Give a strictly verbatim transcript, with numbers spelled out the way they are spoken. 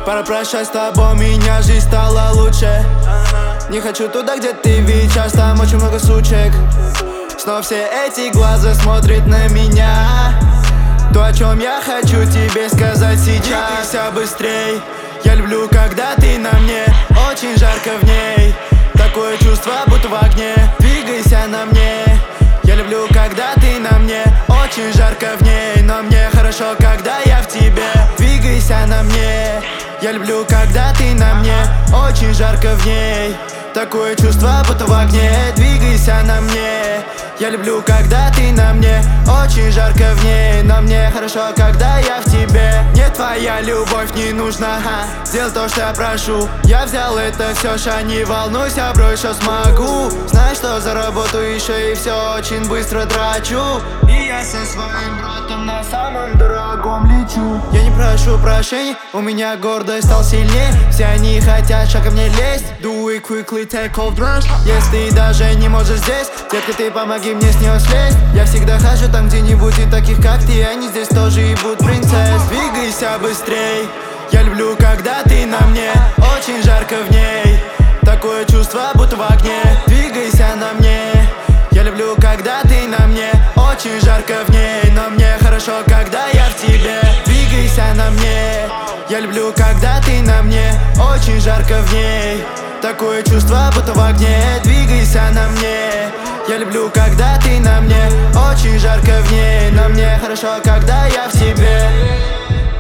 Пора прощать с тобой, меня жизнь стала лучше. Не хочу туда, где ты, ведь сейчас там очень много сучек. Снова все эти глаза смотрят на меня. То, о чем я хочу тебе сказать сейчас. Двигайся быстрей, я люблю, когда ты на мне. Очень жарко в ней, такое чувство, будто в огне. Двигайся на мне, я люблю, когда ты на мне. Очень жарко в ней, но мне хорошо, когда я в тебе. Двигайся на мне, я люблю, когда ты на мне. Очень жарко в ней, такое чувство, будто в огне. Двигайся на мне, я люблю, когда ты на мне. Очень жарко в ней, но мне хорошо, когда я в тебе. Мне твоя любовь не нужна, ха. Сделай то, что я прошу. Я взял это все, ща не волнуйся, бро, еще смогу. Знаю, что заработаю еще и все очень быстро трачу. И я со своим братом на самом дорогом лечу. Я не прошу прощения, у меня гордость стал сильнее. Все они хотят шаг ко мне лезть. Do it quickly, take off drugs. Если даже не можешь здесь, детка, ты помоги мне с нее слезть. Я всегда хожу там где-нибудь и таких как ты. Они здесь тоже ебут принцесс. Двигайся быстрей, я люблю, когда ты на мне. Очень жарко в ней, такое чувство, будто в огне. Двигайся на мне, я люблю, когда ты на мне. Очень жарко в ней, но мне хорошо, когда я в тебе. Двигайся на мне, я люблю, когда ты на мне. Очень жарко в ней, такое чувство, будто в огне. Двигайся на мне, я люблю, когда ты на мне. Очень жарко в ней, но мне хорошо, когда я в тебе.